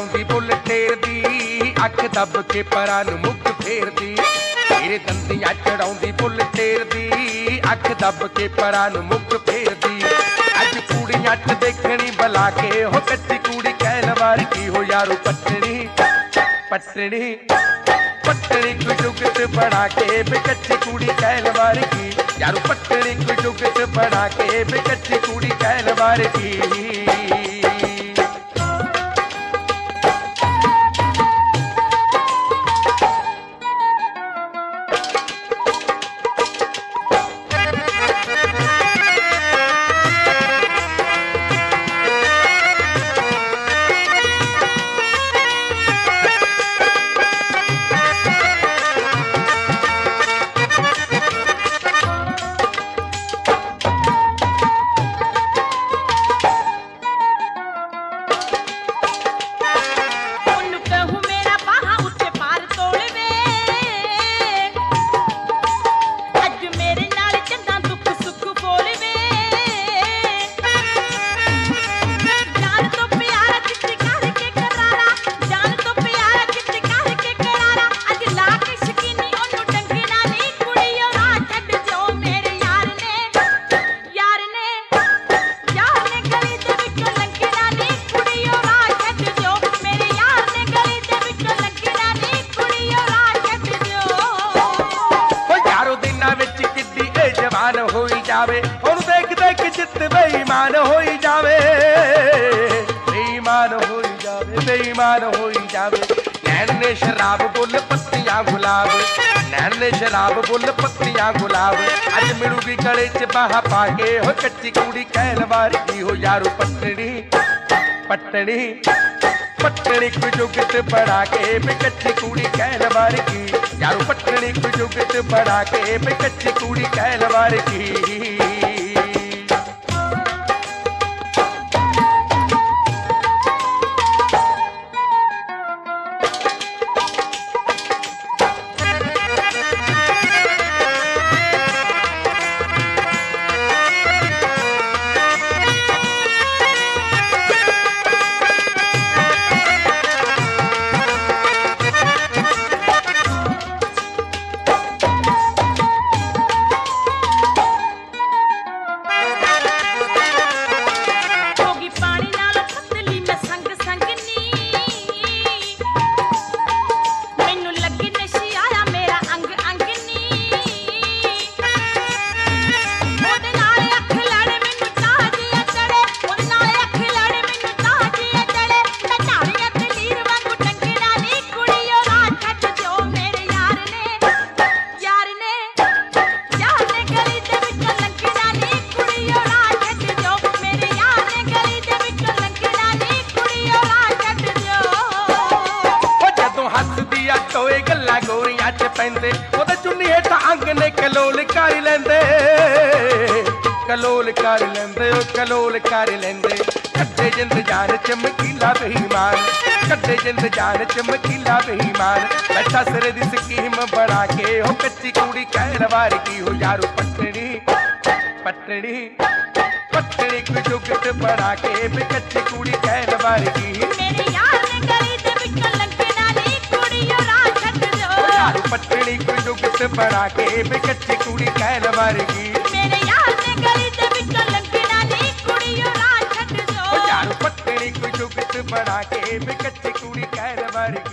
ਚੜਾਉਂਦੀ ਬੁੱਲ ਟੇਰਦੀ, ਅੱਖ ਦੱਬ ਕੇ ਪਰਾਂ ਨੂੰ ਮੁੱਖ ਫੇਰਦੀ। ਤੇਰੇ ਦੰਦੀਆਂ ਚੜਾਉਂਦੀ ਬੁੱਲ ਟੇਰਦੀ, ਅੱਖ ਦੱਬ ਕੇ ਪਰਾਂ ਨੂੰ ਮੁੱਖ ਫੇਰਦੀ। ਅੱਜ ਕੁੜੀਆਂ ਚ ਦੇਖਣੀ ਬੁਲਾ ਕੇ ਹੋ ਕੱਚੀ ਕੁੜੀ ਕਹਿਣ ਵਾਰ ਕੀ ਹੋ ਯਾਰੋ ਪੱਟਣੀ ਪੱਟਣੀ पट्टनी को जुगत बना के बेकच्ची कुड़ी कहलवार की यारू पट्टनी को जुगत बना के बेकच्ची कुड़ी कहलवार की। जावे ओनू देख देख चित बेईमान होई जावे, बेईमान होई जावे, बेईमान होई जावे। नैन ने शराब बुल पत्तियां गुलाब, नैन ने शराब बुल पत्तियां गुलाब। अज मिलूगी गले च बाह पाके हो कच्ची कुड़ी कहलवार की हो यारो पट्टनी पट्टनी पट्टनी को जुगत बड़ा के बेकच्ची कुड़ी कहलवार की यारो पट्टनी को जुगत बड़ा के बेकच्ची कुड़ी कहलवार की। टोए गल्ला गोरियां च पैंदे ओदे चुन्नी हेठां अंग ने कलोल कर लैंदे, कलोल कर लैंदे, ओ कलोल कर लैंदे। कड्डे जिंद जान चमकीला बेईमान, कड्डे जिंद जान चमकीला बेईमान। बैठा सिरे दी स्कीम बना के हो कच्ची कुड़ी कहलवार की हो यारो पट्टनी पट्टनी पट्टनी को जुगत बना के बेकच्ची कुड़ी कहलवार की। मेरे यार ने गली दे विच लगना नी कुड़ी पट्टनी को जुगत बना के बेकच्ची कुड़ी कहलवार की। मेरे यार ने गली दे विच लगना नी कुड़ी राह छड्ड दो यार पट्टनी को जुगत बना के बेकच्ची कुड़ी कहलवार की।